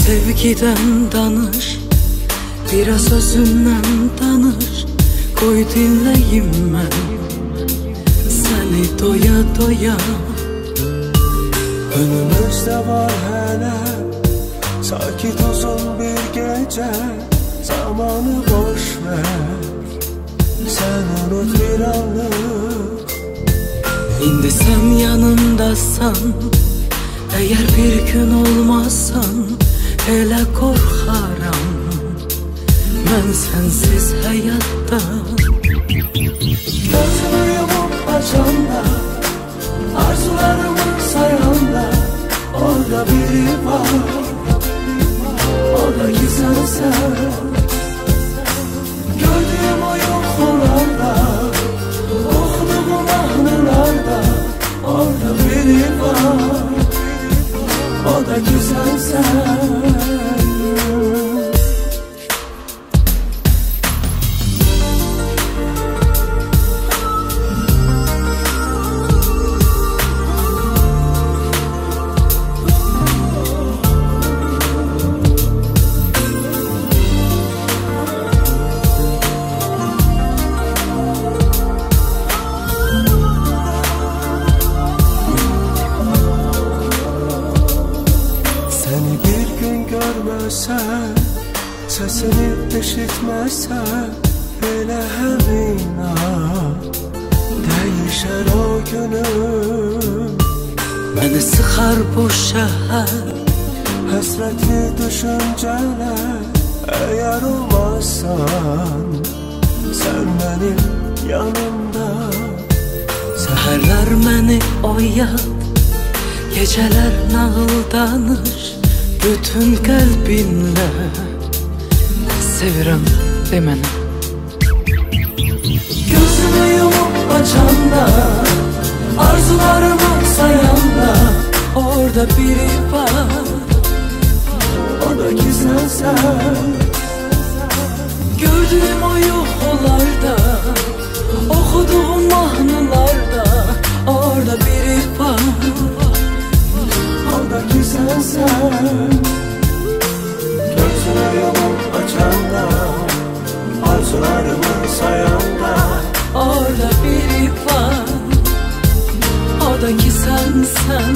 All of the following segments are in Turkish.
Sevgiden danış, biraz özünden danış. Koy dinleyim ben seni doya doya. Önümüzde var hele sakit uzun bir gece. Zamanı boş ver, sen unut bir anlık. İndi sen yanımdasan, eğer bir gün olmazsan hele korkaram ben sensiz hayatta. Gözümü yumup açanda, arzularımı sayanda, orada biri var, o da güzelsen. Gördüğüm o yoklularda, okuduğum anılarda, orada biri var, o da güzelsen. Görmezsen, sesini işitmezsen, hele hemina değişer o günüm. Beni sıkar bu şehir, hasretli düşünceler. Eğer olmazsan sen benim yanımda. Seherler beni oyat, geceler nağıldanır. Bütün kalbinle sevirəm deməni. Gözümü yumup açanda, arzularımı sayanda, Orada biri var, o da güzelsen. gördüğüm o yuxularda, okuduğum mahnılarda, orada biri var, o da güzelsen. Gözümü yumup açanda, arzularımı sayanda, orada biri var, o da güzelsen.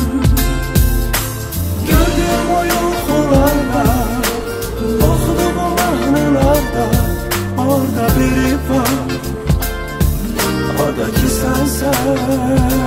Gördüğüm o yuxularda, okuduğum mahnılarda, orada biri var, o da güzelsen.